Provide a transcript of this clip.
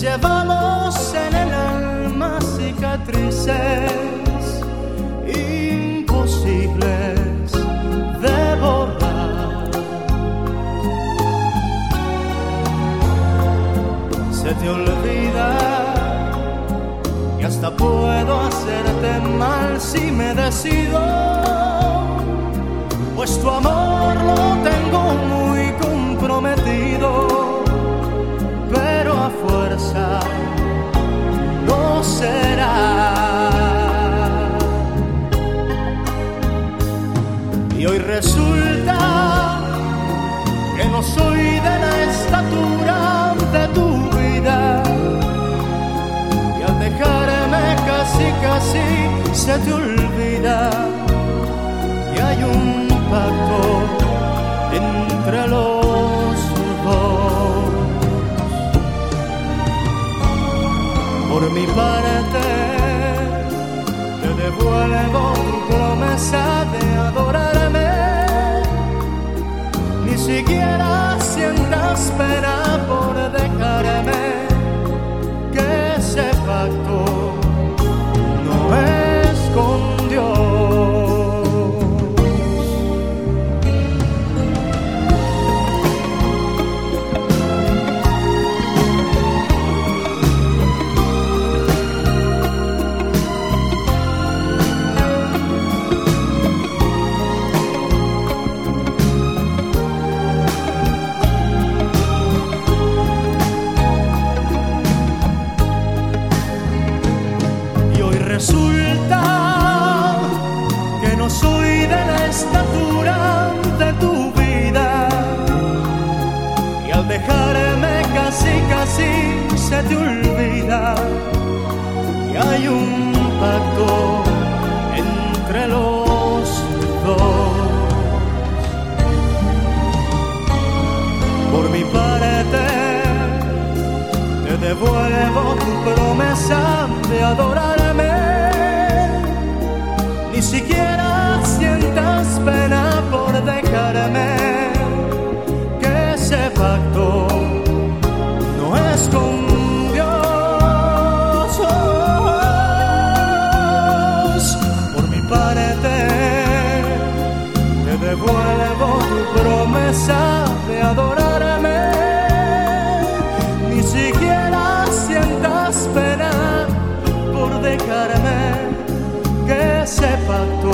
llevamos en el alma cicatrices imposibles de borrar. Se te olvida y hasta puedo hacerte mal si me decido, pues tu amor lo tengo muy comprometido, pero a fuerza no será. Y hoy resulta que no soy de la estatura de tu vida, y al dejarme casi se te olvida que hay un pacto entre los dos. Por mi parte te devuelvo tu promesa de adorarme, ni siquiera sientas pena por dejarme, que ese pacto no es con Dios. Resulta que no soy de la estatura de tu vida, y al dejarme casi se te olvida que hay un pacto entre los dos. Por mi parte te devuelvo tu promesa de adorarme, ni siquiera sientas pena por dejarme, que ese pacto no es con Dios. Por mi parte te devuelvo tu promesa de adorarme, ni siquiera sientas pena por dejarme, que ese pacto